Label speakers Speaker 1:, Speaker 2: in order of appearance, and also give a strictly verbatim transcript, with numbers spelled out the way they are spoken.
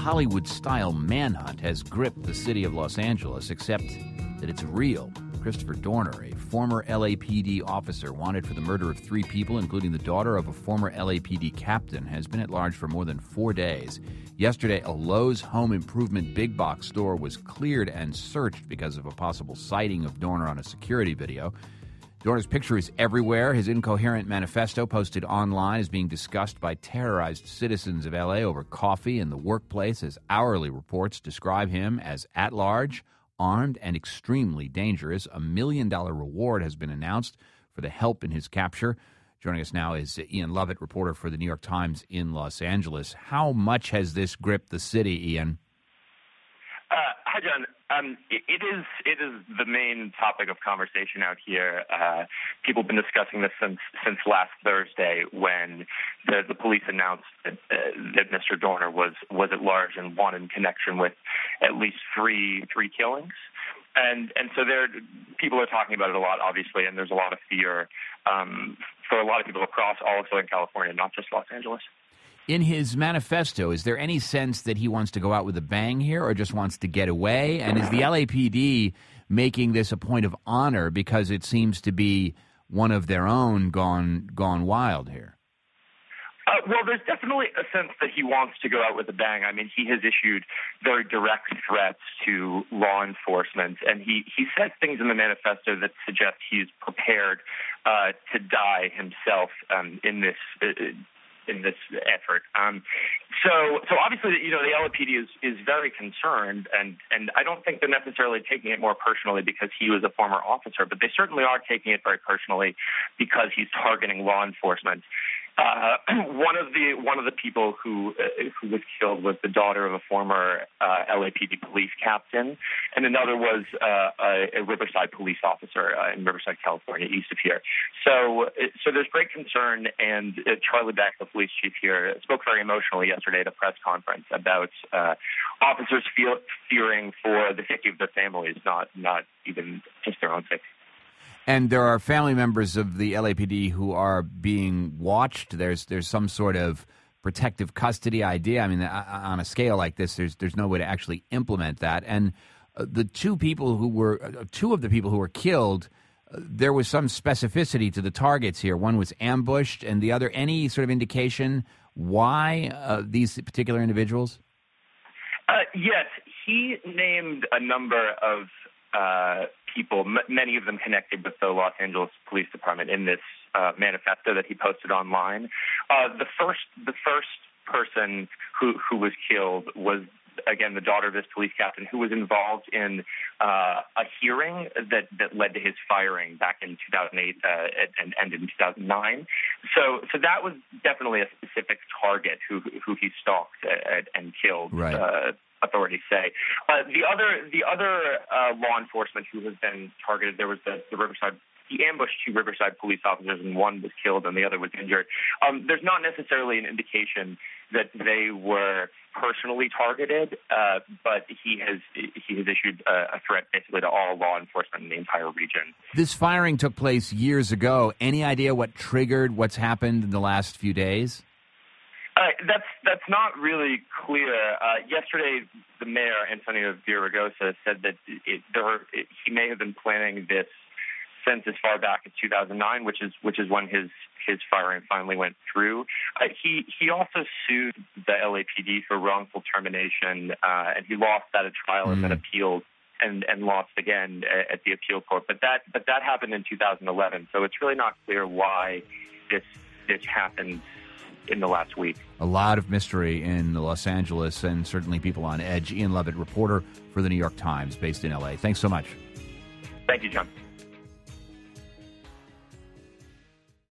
Speaker 1: Hollywood-style manhunt has gripped the city of Los Angeles, except that it's real. Christopher Dorner, a former L A P D officer wanted for the murder of three people, including the daughter of a former L A P D captain, has been at large for more than four days. Yesterday, a Lowe's home improvement big box store was cleared and searched because of a possible sighting of Dorner on a security video. Dorner's picture is everywhere. His incoherent manifesto posted online is being discussed by terrorized citizens of L A over coffee in the workplace as hourly reports describe him as at large, armed, and extremely dangerous. A million-dollar reward has been announced for the help in his capture. Joining us now is Ian Lovett, reporter for the New York Times in Los Angeles. How much has this gripped the city, Ian?
Speaker 2: Uh, hi, John. Um, it, it is it is the main topic of conversation out here. Uh, people have been discussing this since since last Thursday when the, the police announced that, uh, that Mister Dorner was, was at large and wanted in connection with at least three three killings. And and so there, people are talking about it a lot, obviously, and there's a lot of fear um, for a lot of people across all of Southern California, not just Los Angeles.
Speaker 1: In his manifesto, is there any sense that he wants to go out with a bang here or just wants to get away? And is the L A P D making this a point of honor because it seems to be one of their own gone gone wild here?
Speaker 2: Uh, well, there's definitely a sense that he wants to go out with a bang. I mean, he has issued very direct threats to law enforcement, and he, he says things in the manifesto that suggest he's prepared uh, to die himself um, in this uh, in this effort. Um, so, so obviously, you know, the L A P D is, is very concerned, and, and I don't think they're necessarily taking it more personally because he was a former officer, but they certainly are taking it very personally because he's targeting law enforcement. Uh, one of the one of the people who uh, who was killed was the daughter of a former uh, L A P D police captain, and another was uh, a, a Riverside police officer uh, in Riverside, California, east of here. So, so there's great concern, and uh, Charlie Beck, the police chief here, spoke very emotionally yesterday at a press conference about uh, officers feel, fearing for the safety of their families, not not even just their own safety.
Speaker 1: And there are family members of the L A P D who are being watched. There's there's some sort of protective custody idea. I mean, on a scale like this, there's there's no way to actually implement that. And uh, the two people who were uh, two of the people who were killed, uh, there was some specificity to the targets here. One was ambushed, and the other, any sort of indication why uh, these particular individuals?
Speaker 2: Uh, yes, he named a number of uh, people, m- many of them connected with the Los Angeles Police Department in this uh, manifesto that he posted online. Uh, the first, the first person who, who was killed was, again, the daughter of this police captain who was involved in uh, a hearing that, that led to his firing back in two thousand eight uh, and ended in two thousand nine. So, so that was definitely a specific target who who he stalked and, and killed.
Speaker 1: Right.
Speaker 2: Uh, authorities say. Uh, the other, the other uh, law enforcement who has been targeted, there was the, the Riverside. He ambushed two Riverside police officers, and one was killed, and the other was injured. Um, there's not necessarily an indication that they were personally targeted, uh, but he has he has issued a, a threat basically to all law enforcement in the entire region.
Speaker 1: This firing took place years ago. Any idea what triggered what's happened in the last few days?
Speaker 2: Uh, that's that's not really clear. Uh, yesterday, the mayor, Antonio Villaraigosa, said that it, there, it, he may have been planning this since as far back as two thousand nine, which is which is when his his firing finally went through. Uh, he he also sued the L A P D for wrongful termination, uh, and he lost that at trial mm. and then appealed and, and lost again at the appeal court. But that but that happened in two thousand eleven, so it's really not clear why this this happened in the last week.
Speaker 1: A lot of mystery in Los Angeles, and certainly people on edge. Ian Lovett, reporter for the New York Times, based in L A. Thanks so much.
Speaker 2: Thank you, John.